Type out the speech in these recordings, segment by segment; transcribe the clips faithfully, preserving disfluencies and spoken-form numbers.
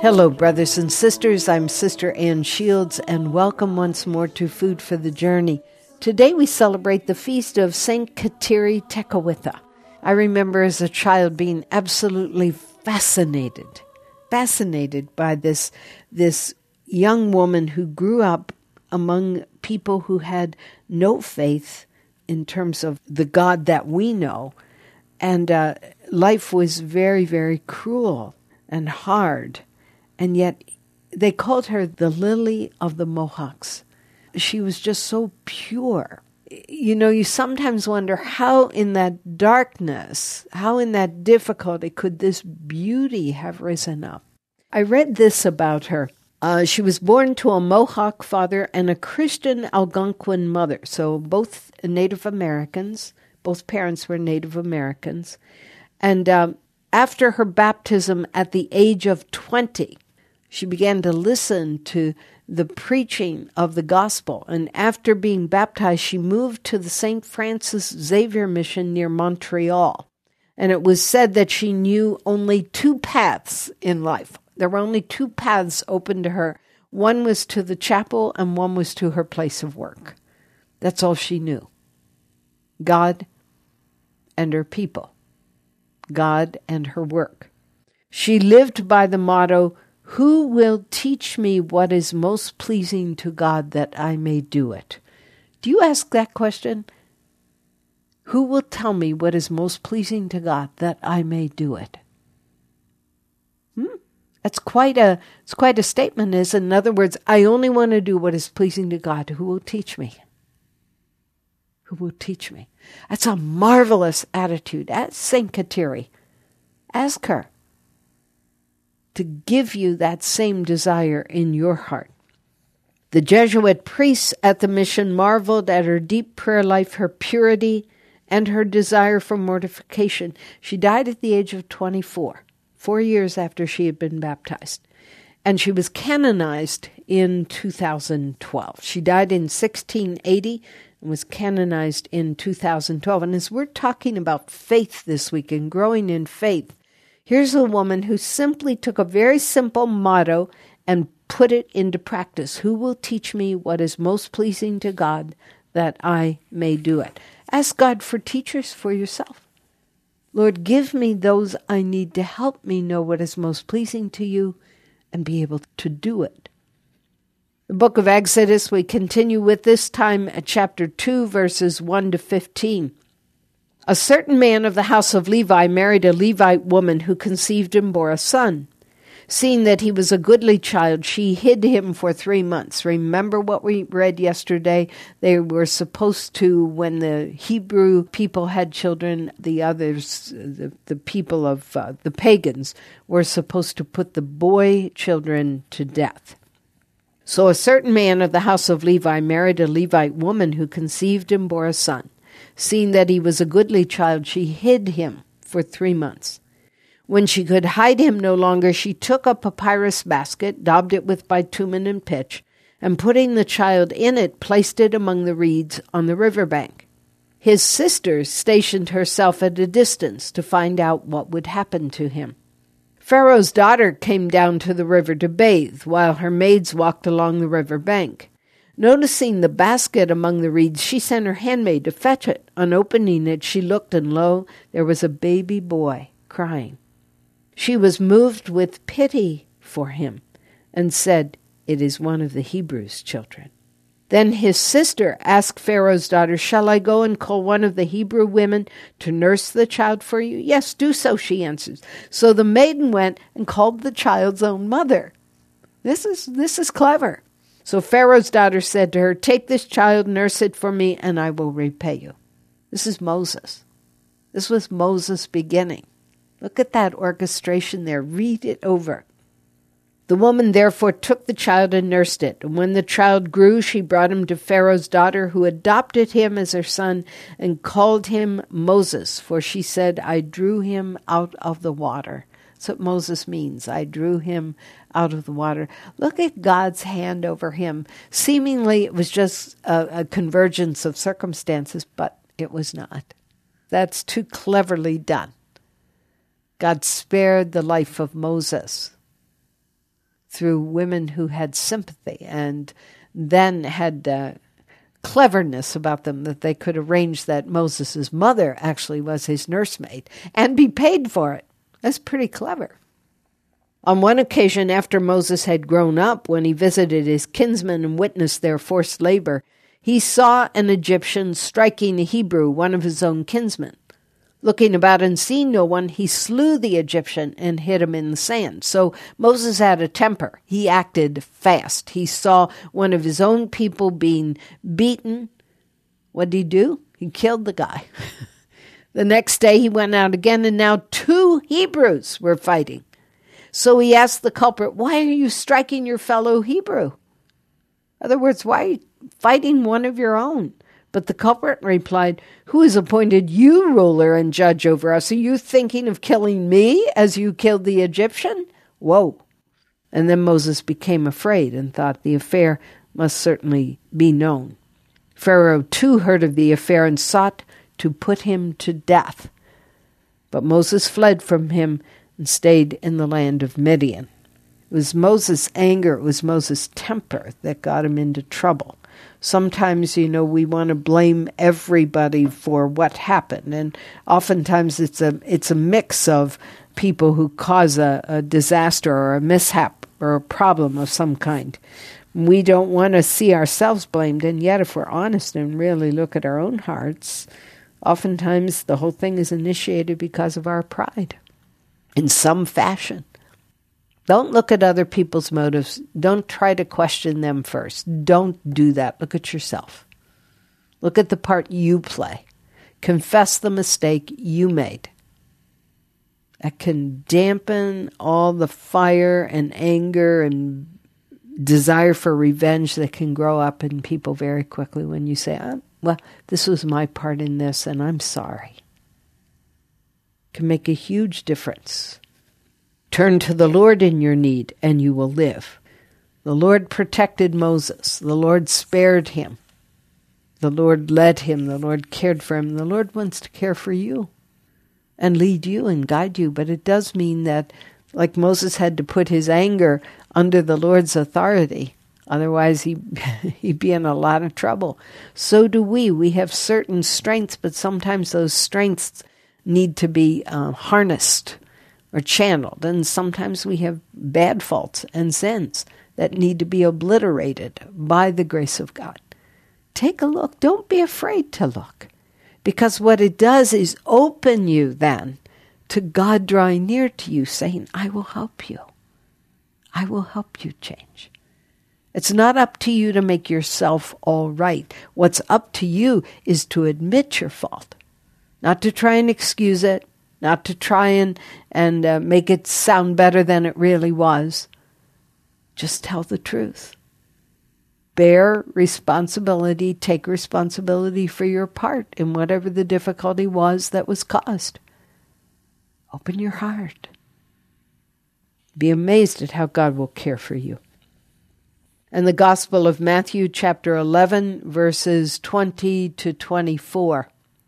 Hello, brothers and sisters. I'm Sister Ann Shields, and welcome once more to Food for the Journey. Today we celebrate the feast of Saint Kateri Tekakwitha. I remember as a child being absolutely fascinated, fascinated by this, this young woman who grew up among people who had no faith in terms of the God that we know, and uh, life was very, very cruel and hard. And yet they called her the Lily of the Mohawks. She was just so pure. You know, you sometimes wonder how in that darkness, how in that difficulty could this beauty have risen up? I read this about her. Uh, she was born to a Mohawk father and a Christian Algonquin mother. So both Native Americans, both parents were Native Americans. And um, after her baptism at the age of twenty, she began to listen to the preaching of the gospel. And after being baptized, she moved to the Saint Francis Xavier mission near Montreal. And it was said that she knew only two paths in life. There were only two paths open to her. One was to the chapel and one was to her place of work. That's all she knew. God and her people. God and her work. She lived by the motto, "Who will teach me what is most pleasing to God that I may do it?" Do you ask that question? Who will tell me what is most pleasing to God that I may do it? Hmm? That's quite a, it's quite a statement, is in other words, I only want to do what is pleasing to God. Who will teach me? Who will teach me? That's a marvelous attitude. Ask Saint Kateri. Ask her to give you that same desire in your heart. The Jesuit priests at the mission marveled at her deep prayer life, her purity, and her desire for mortification. She died at the age of twenty-four, four years after she had been baptized. And she was canonized in two thousand twelve. She died in sixteen eighty and was canonized in two thousand twelve. And as we're talking about faith this week and growing in faith, here's a woman who simply took a very simple motto and put it into practice. Who will teach me what is most pleasing to God that I may do it? Ask God for teachers for yourself. Lord, give me those I need to help me know what is most pleasing to you and be able to do it. The book of Exodus, we continue with this time at chapter two, verses one to fifteen. A certain man of the house of Levi married a Levite woman who conceived and bore a son. Seeing that he was a goodly child, she hid him for three months. Remember what we read yesterday? They were supposed to, when the Hebrew people had children, the others, the, the people of uh, the pagans, were supposed to put the boy children to death. So a certain man of the house of Levi married a Levite woman who conceived and bore a son. Seeing that he was a goodly child, she hid him for three months. When she could hide him no longer, she took a papyrus basket, daubed it with bitumen and pitch, and putting the child in it, placed it among the reeds on the riverbank. His sister stationed herself at a distance to find out what would happen to him. Pharaoh's daughter came down to the river to bathe, while her maids walked along the river bank. Noticing the basket among the reeds, she sent her handmaid to fetch it. On opening it, she looked, and lo, there was a baby boy crying. She was moved with pity for him and said, "It is one of the Hebrews' children." Then his sister asked Pharaoh's daughter, "Shall I go and call one of the Hebrew women to nurse the child for you?" "Yes, do so," she answers. So the maiden went and called the child's own mother. This is this is clever. So Pharaoh's daughter said to her, "Take this child, nurse it for me, and I will repay you." This is Moses. This was Moses' beginning. Look at that orchestration there. Read it over. The woman therefore took the child and nursed it. And when the child grew, she brought him to Pharaoh's daughter, who adopted him as her son and called him Moses. For she said, "I drew him out of the water." That's what Moses means. I drew him out of the water. Look at God's hand over him. Seemingly it was just a, a convergence of circumstances, but it was not. That's too cleverly done. God spared the life of Moses. through women who had sympathy and then had uh, cleverness about them, that they could arrange that Moses' mother actually was his nursemaid and be paid for it. That's pretty clever. On one occasion, after Moses had grown up, when he visited his kinsmen and witnessed their forced labor, he saw an Egyptian striking a Hebrew, one of his own kinsmen. Looking about and seeing no one, he slew the Egyptian and hid him in the sand. So Moses had a temper. He acted fast. He saw one of his own people being beaten. What did he do? He killed the guy. The next day he went out again, and now two Hebrews were fighting. So he asked the culprit, "Why are you striking your fellow Hebrew?" In other words, why are you fighting one of your own? But the culprit replied, "Who has appointed you ruler and judge over us? Are you thinking of killing me as you killed the Egyptian?" Whoa. And then Moses became afraid and thought the affair must certainly be known. Pharaoh too heard of the affair and sought to put him to death. But Moses fled from him and stayed in the land of Midian. It was Moses' anger, it was Moses' temper that got him into trouble. Sometimes, you know, we want to blame everybody for what happened, and oftentimes it's a it's a mix of people who cause a, a disaster or a mishap or a problem of some kind. We don't want to see ourselves blamed, and yet if we're honest and really look at our own hearts, oftentimes the whole thing is initiated because of our pride in some fashion. Don't look at other people's motives. Don't try to question them first. Don't do that. Look at yourself. Look at the part you play. Confess the mistake you made. That can dampen all the fire and anger and desire for revenge that can grow up in people very quickly when you say, oh, well, this was my part in this and I'm sorry. It can make a huge difference. Turn to the Lord in your need, and you will live. The Lord protected Moses. The Lord spared him. The Lord led him. The Lord cared for him. The Lord wants to care for you and lead you and guide you. But it does mean that, like Moses had to put his anger under the Lord's authority, otherwise he, he'd be in a lot of trouble. So do we. We have certain strengths, but sometimes those strengths need to be uh, harnessed or channeled, and sometimes we have bad faults and sins that need to be obliterated by the grace of God. Take a look. Don't be afraid to look, because what it does is open you then to God drawing near to you, saying, I will help you. I will help you change. It's not up to you to make yourself all right. What's up to you is to admit your fault, not to try and excuse it, not to try and, and uh, make it sound better than it really was. Just tell the truth. Bear responsibility, take responsibility for your part in whatever the difficulty was that was caused. Open your heart. Be amazed at how God will care for you. And the Gospel of Matthew, chapter eleven, verses twenty to twenty-four.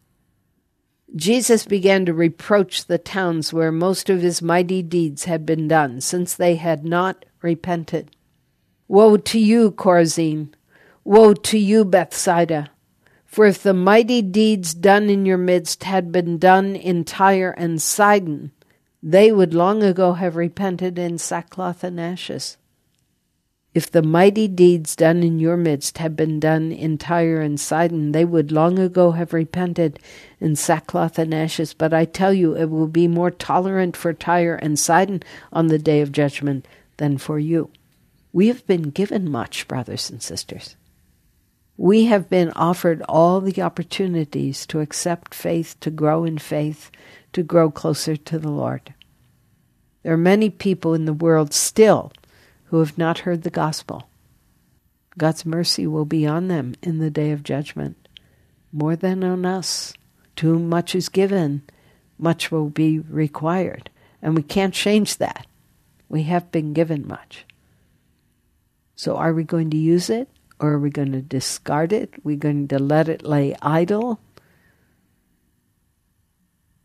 Jesus began to reproach the towns where most of his mighty deeds had been done, since they had not repented. Woe to you, Chorazin! Woe to you, Bethsaida! For if the mighty deeds done in your midst had been done in Tyre and Sidon, they would long ago have repented in sackcloth and ashes. If the mighty deeds done in your midst had been done in Tyre and Sidon, they would long ago have repented in sackcloth and ashes. But I tell you, it will be more tolerant for Tyre and Sidon on the day of judgment than for you. We have been given much, brothers and sisters. We have been offered all the opportunities to accept faith, to grow in faith, to grow closer to the Lord. There are many people in the world still who have not heard the gospel. God's mercy will be on them in the day of judgment, more than on us. To whom much is given, much will be required. And we can't change that. We have been given much. So are we going to use it, or are we going to discard it? Are we going to let it lay idle?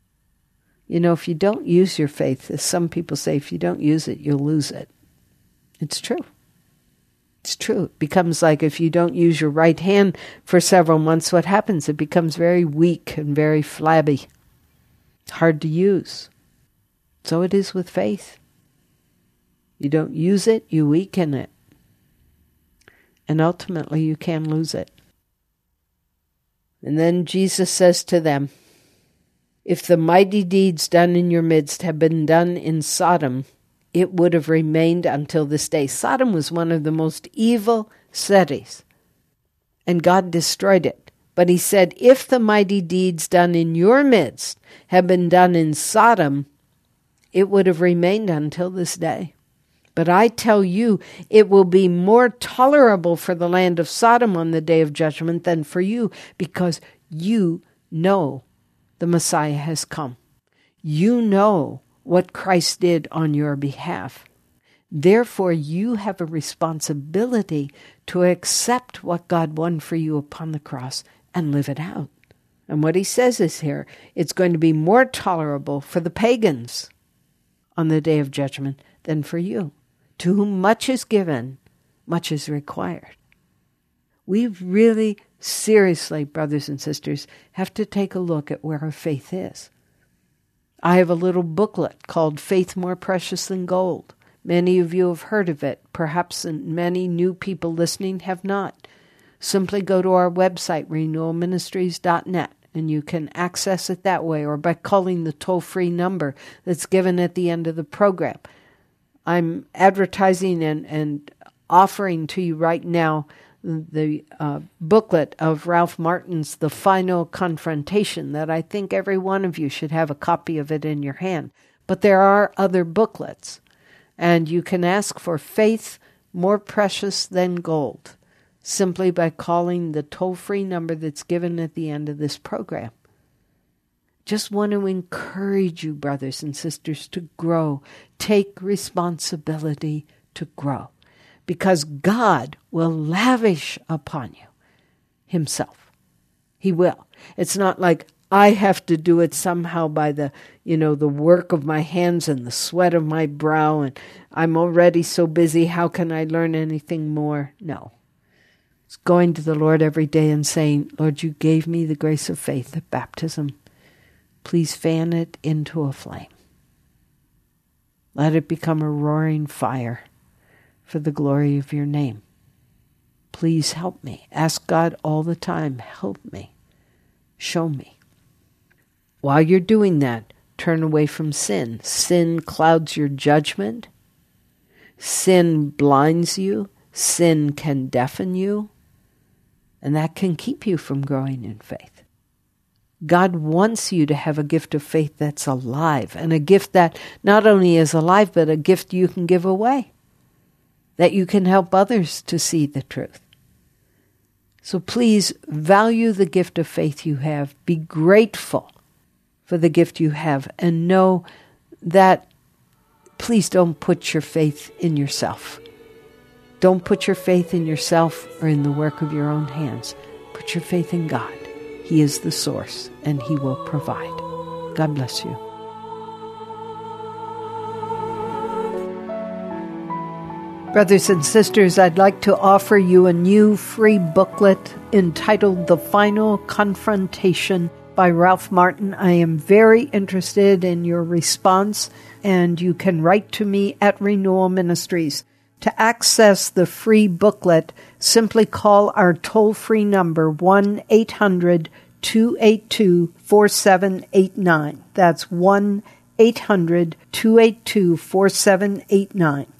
You know, if you don't use your faith, as some people say, if you don't use it, you'll lose it. It's true. It's true. It becomes like if you don't use your right hand for several months, what happens? It becomes very weak and very flabby. It's hard to use. So it is with faith. You don't use it, you weaken it. And ultimately you can lose it. And then Jesus says to them, if the mighty deeds done in your midst had been done in Sodom, it would have remained until this day. Sodom was one of the most evil cities, and God destroyed it. But he said, if the mighty deeds done in your midst had been done in Sodom, it would have remained until this day. But I tell you, it will be more tolerable for the land of Sodom on the day of judgment than for you, because you know the Messiah has come. You know what Christ did on your behalf. Therefore, you have a responsibility to accept what God won for you upon the cross and live it out. And what he says is here, it's going to be more tolerable for the pagans on the day of judgment than for you. To whom much is given, much is required. We really, seriously, brothers and sisters, have to take a look at where our faith is. I have a little booklet called Faith More Precious Than Gold. Many of you have heard of it. Perhaps many new people listening have not. Simply go to our website, renewal ministries dot net, and you can access it that way, or by calling the toll-free number that's given at the end of the program. I'm advertising and, and offering to you right now the uh, booklet of Ralph Martin's The Final Confrontation, that I think every one of you should have a copy of it in your hand. But there are other booklets, and you can ask for Faith More Precious Than Gold simply by calling the toll-free number that's given at the end of this program. Just want to encourage you, brothers and sisters, to grow. Take responsibility to grow. Because God will lavish upon you himself. He will. It's not like I have to do it somehow by the, you know, the work of my hands and the sweat of my brow, and I'm already so busy, how can I learn anything more? No. It's going to the Lord every day and saying, Lord, you gave me the grace of faith at baptism. Please fan it into a flame. Let it become a roaring fire for the glory of your name. Please help me. Ask God all the time, help me. Show me. While you're doing that, turn away from sin. Sin clouds your judgment. Sin blinds you. Sin can deafen you. And that can keep you from growing in faith. God wants you to have a gift of faith that's alive, and a gift that not only is alive, but a gift you can give away, that you can help others to see the truth. So please value the gift of faith you have. Be grateful for the gift you have, and know that please don't put your faith in yourself. Don't put your faith in yourself or in the work of your own hands. Put your faith in God. He is the source, and He will provide. God bless you. Brothers and sisters, I'd like to offer you a new free booklet entitled The Final Confrontation by Ralph Martin. I am very interested in your response, and you can write to me at Renewal Ministries. To access the free booklet, simply call our toll-free number one eight hundred two eight two four seven eight nine. That's one eight hundred two eight two four seven eight nine.